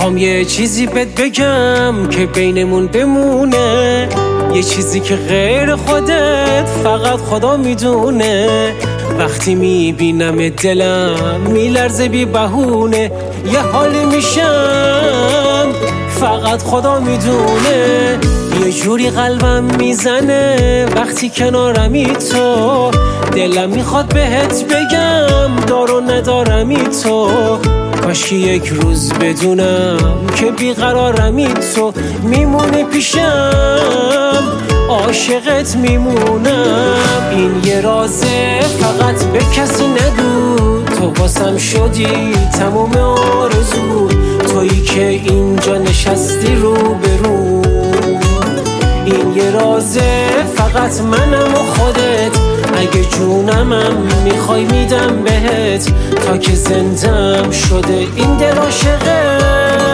میخوام یه چیزی بهت بگم که بینمون بمونه، یه چیزی که غیر خودت فقط خدا میدونه. وقتی میبینم دلم میلرزه بی بهونه، یه حالی میشم فقط خدا میدونه. یه جوری قلبم میزنه وقتی کنارمی تو، دلم میخواد بهت بگم دار و ندارمی تو. کاشکی یک روز بدونم که بیقرارمی تو، میمونی پیشم عاشقت میمونم. این یه رازه فقط به کسی نگو، تو واسم شدی تموم آرزو، تویی که اینجا نشستی رو برو. این یه رازه فقط منم و خودت، اگه جونمم میخوای میدم بهت، تا که زندم شده این دل عاشقت.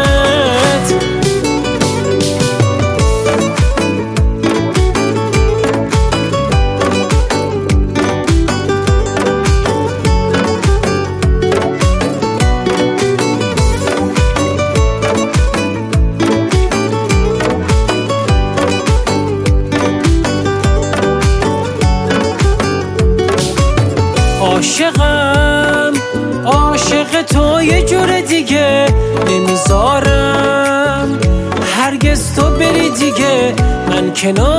عاشقم عاشق تو یه جور دیگه، نمیذارم هرگز تو بری دیگه. من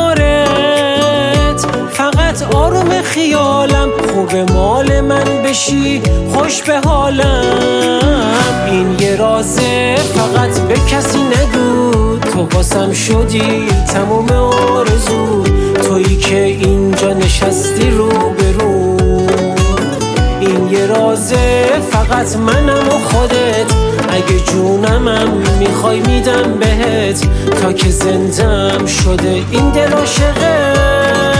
کنارت فقط آروم خیالم، خوب مال من بشی خوش به حالم. این یه رازه فقط به کسی نگو، تو واسم شدی تموم آرزو، تویی که اینجا نشستی رو برو. این یه رازه فقط منم و خودت، اگه جونمم میخوای میدم بهت، تا که زندم شده این دل عاشقت.